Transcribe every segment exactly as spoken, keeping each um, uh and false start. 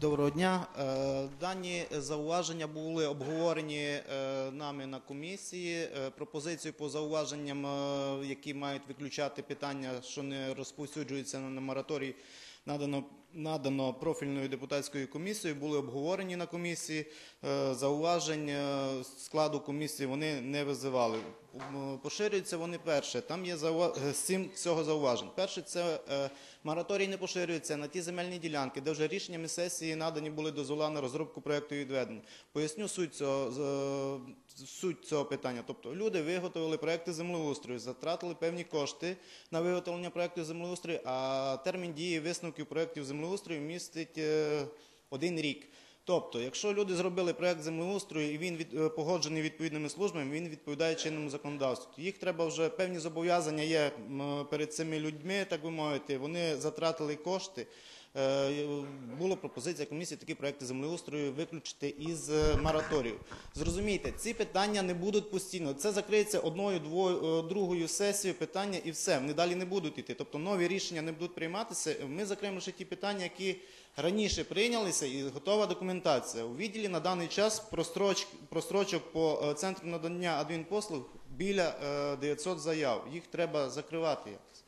Доброго дня. Дані зауваження були обговорені нами на комісії. Пропозицію по зауваженням, які мають виключати питання, що не розповсюджуються на мораторій, надано, надано профільною депутатською комісією, були обговорені на комісії. Зауважень складу комісії вони не визивали. Поширюються вони перше. Там є сім всього зауважень. Перше, це мораторій не поширюється на ті земельні ділянки, де вже рішеннями сесії надані були дозволи на розробку проєкту і відведення. Поясню суть цього, суть цього питання. Тобто люди виготовили проєкти землеустрою, затратили певні кошти на виготовлення проєкту землеустрою, а термін дії висновків проєктів землеустрою містить один рік. Тобто, якщо люди зробили проєкт землеустрою і він від, погоджений відповідними службами, він відповідає чинному законодавству. Їх треба вже, певні зобов'язання є перед цими людьми, так би мовити, вони затратили кошти. Була пропозиція комісії такі проєкти землеустрою виключити із мораторію. Зрозумійте, ці питання не будуть постійно. Це закриється одною, двою, другою сесією питання і все. Вони далі не будуть йти. Тобто нові рішення не будуть прийматися. Ми закриємо лише ті питання, які раніше прийнялися і готова документація. У відділі на даний час простроч, прострочок по центру надання адмінпослуг біля дев'ятсот заяв. Їх треба закривати якось.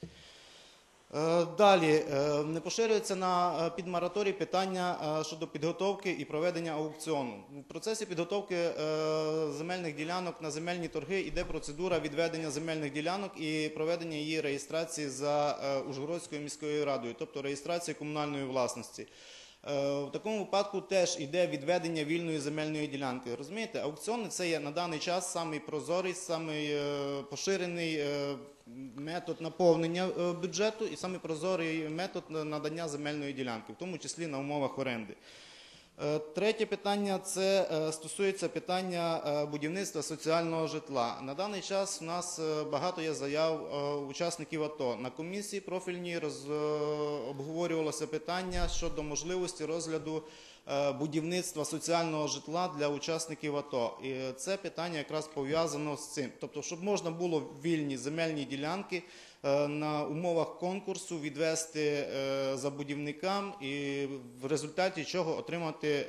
Далі, не поширюється на підмораторій питання щодо підготовки і проведення аукціону. В процесі підготовки земельних ділянок на земельні торги йде процедура відведення земельних ділянок і проведення її реєстрації за Ужгородською міською радою, тобто реєстрації комунальної власності. В такому випадку теж йде відведення вільної земельної ділянки. Розумієте, аукціони – це є на даний час самий прозорий, самий поширений метод наповнення бюджету і самий прозорий метод надання земельної ділянки, в тому числі на умовах оренди. Третє питання – це стосується питання будівництва соціального житла. На даний час у нас багато є заяв учасників АТО. На комісії профільній роз... обговорювалося питання щодо можливості розгляду будівництва соціального житла для учасників АТО. І це питання якраз пов'язано з цим. Тобто, щоб можна було вільні земельні ділянки на умовах конкурсу відвести забудівникам і в результаті чого отримати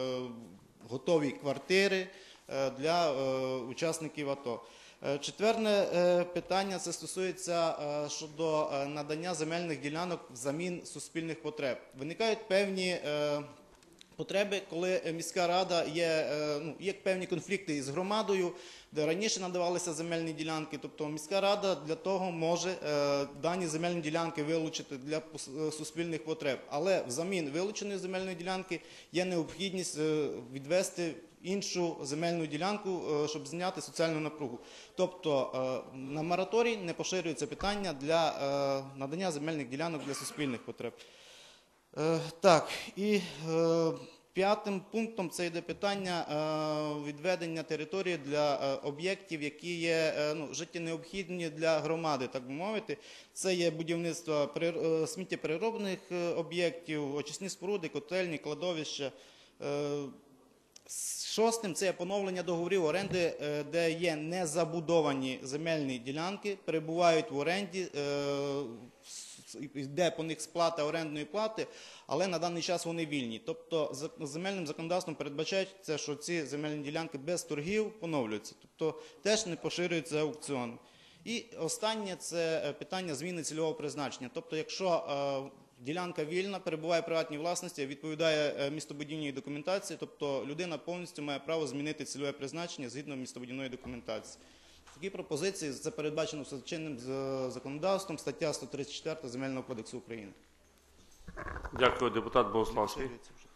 готові квартири для учасників АТО. Четверте питання – це стосується щодо надання земельних ділянок взамін суспільних потреб. Виникають певні потреби, коли міська рада є, ну, є певні конфлікти із громадою, де раніше надавалися земельні ділянки, тобто міська рада для того може е, дані земельні ділянки вилучити для суспільних потреб. Але взамін вилученої земельної ділянки є необхідність е, відвести іншу земельну ділянку, е, щоб зняти соціальну напругу. Тобто е, на мораторій не поширюється питання для е, надання земельних ділянок для суспільних потреб. Так, і п'ятим пунктом це йде питання відведення території для об'єктів, які є ну, життєнеобхідні для громади, так би мовити. Це є будівництво сміттєпереробних об'єктів, очисні споруди, котельні, кладовища. Шостим – це є поновлення договорів оренди, де є незабудовані земельні ділянки, перебувають в оренді, йде по них сплата орендної плати, але на даний час вони вільні. Тобто земельним законодавством передбачається, що ці земельні ділянки без торгів поновлюються. Тобто теж не поширюються аукціони. І останнє – це питання зміни цільового призначення. Тобто якщо ділянка вільна, перебуває в приватній власності, відповідає містобудівній документації, тобто людина повністю має право змінити цільове призначення згідно містобудівної документації. Такі пропозиції, це передбачено чинним законодавством, стаття сто тридцять чотири Земельного кодексу України. Дякую, депутат Богославський.